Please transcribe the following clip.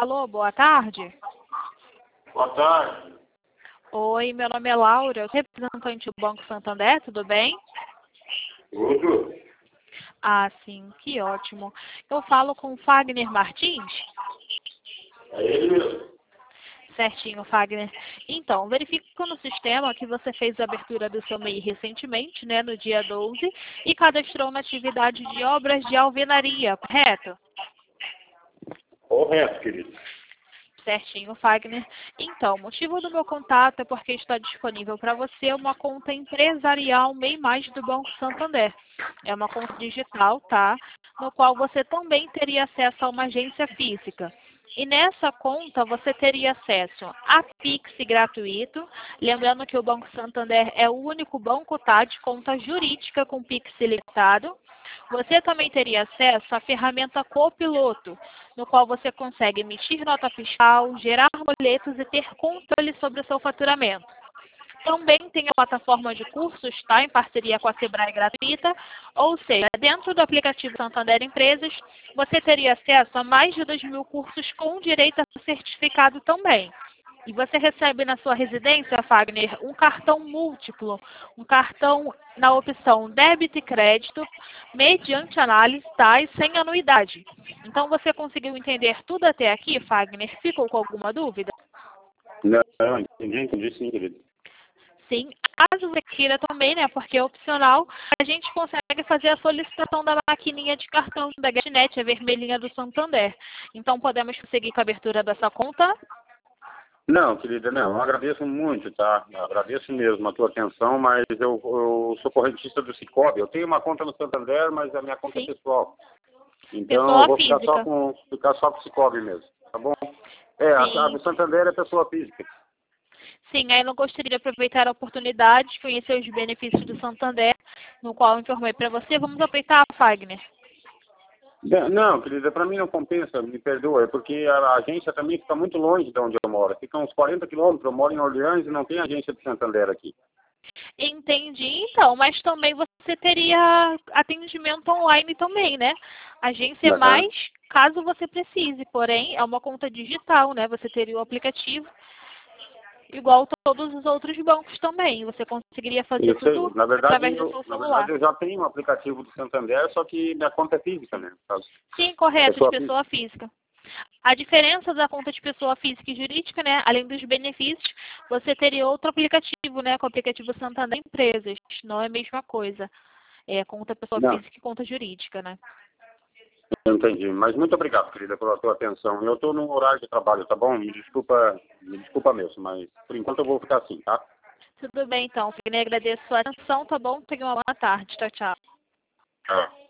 Alô, boa tarde. Boa tarde. Oi, meu nome é Laura, eu sou representante do Banco Santander, tudo bem? Tudo? Ah, sim, que ótimo. Eu falo com o Fagner Martins? É ele mesmo. Certinho, Fagner. Então, verifico no sistema que você fez a abertura do seu MEI recentemente, né, no dia 12, e cadastrou na atividade de obras de alvenaria, correto? Correto, querido. Certinho, Fagner. Então, o motivo do meu contato é porque está disponível para você uma conta empresarial MEI Mais do Banco Santander. É uma conta digital, tá? No qual você também teria acesso a uma agência física. E nessa conta você teria acesso a Pix gratuito. Lembrando que o Banco Santander é o único banco, tá, de conta jurídica com Pix ilimitado. Você também teria acesso à ferramenta Copiloto, no qual você consegue emitir nota fiscal, gerar boletos e ter controle sobre o seu faturamento. Também tem a plataforma de cursos, tá, em parceria com a Sebrae gratuita, ou seja, dentro do aplicativo Santander Empresas, você teria acesso a mais de 2.000 cursos com direito a certificado também. E você recebe na sua residência, Fagner, um cartão múltiplo, um cartão na opção débito e crédito, mediante análise, tá, e sem anuidade. Então, você conseguiu entender tudo até aqui, Fagner? Ficou com alguma dúvida? Não, entendi sim, querido. Sim, caso você queira também, né, porque é opcional, a gente consegue fazer a solicitação da maquininha de cartão da GetNet, a vermelhinha do Santander. Então, podemos seguir com a abertura dessa conta? Não, querida, não. Eu agradeço muito, tá? Eu agradeço mesmo a tua atenção, mas eu sou correntista do Sicoob. Eu tenho uma conta no Santander, mas a minha conta é Sim. pessoal. Então, eu Pessoa vou física. ficar só com o Sicoob mesmo, tá bom? A Sim. do Santander é pessoa física. Sim, aí eu não gostaria de aproveitar a oportunidade de conhecer os benefícios do Santander, no qual eu informei para você. Vamos aproveitar, Fagner. Não, querida, para mim não compensa, me perdoa, é porque a agência também fica muito longe de onde eu moro. Fica uns 40 quilômetros, eu moro em Orleans e não tem agência de Santander aqui. Entendi, então, mas também você teria atendimento online também, né? Agência Aham. Mais, caso você precise, porém, é uma conta digital, né? Você teria o aplicativo, igual todos os outros bancos também. Você conseguiria fazer Eu sei, tudo através do seu na verdade celular. eu já tenho um aplicativo do Santander, só que minha conta é física, né? No caso, Sim, correto, de pessoa física. pessoa física. A diferença da conta de pessoa física e jurídica, né, além dos benefícios, você teria outro aplicativo, né, com o aplicativo Santander Empresas. Não é a mesma coisa. É conta pessoa Não, física e conta jurídica, né? eu entendi. Mas muito obrigado, querida, pela tua atenção. Eu estou no horário de trabalho, tá bom? Me desculpa mesmo, mas por enquanto eu vou ficar assim, tá? Tudo bem, então. Agradeço a sua atenção, tá bom? Tenha uma boa tarde. Tchau, tchau. Tchau.